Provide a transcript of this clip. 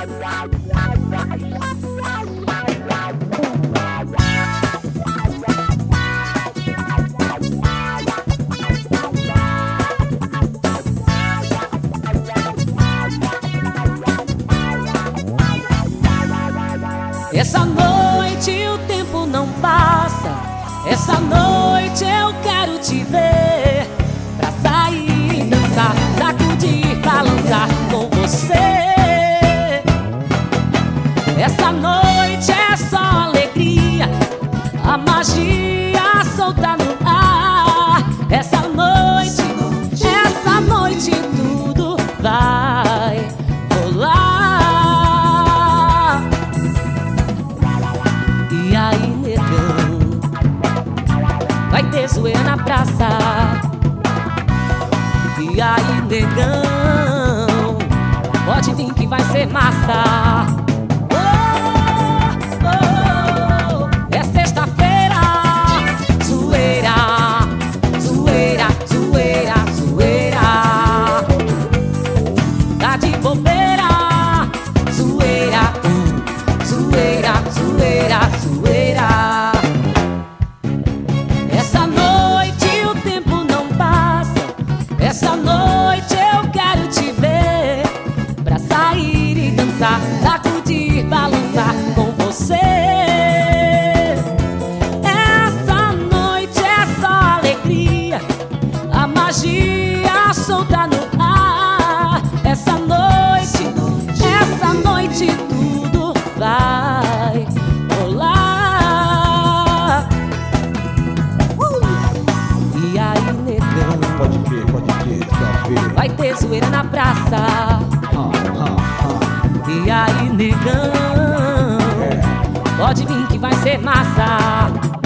Essa noite o tempo não passa. Essa noite eu quero te ver, pra sair, dançar, sacudir, balançar com você. Essa noite é só alegria, a magia solta no ar. Essa noite tudo vai rolar. E aí, negão, vai ter zoeira na praça. E aí, negão, pode vir que vai ser massa. Oh, oh, é sexta-feira. Zoeira, zoeira, zoeira, zoeira. Tá de bobeira. Zoeira, zoeira, zoeira, zoeira. Essa noite o tempo não passa. Essa noite eu quero te ver, pra sair e dançar, sacudir, balançar com você. Essa noite é só alegria, a magia solta no ar. Essa noite tudo vai rolar. E aí, negão, Pode crer, sexta-feira. vai ter zoeira na praça. E aí, negão, pode vir que vai ser massa.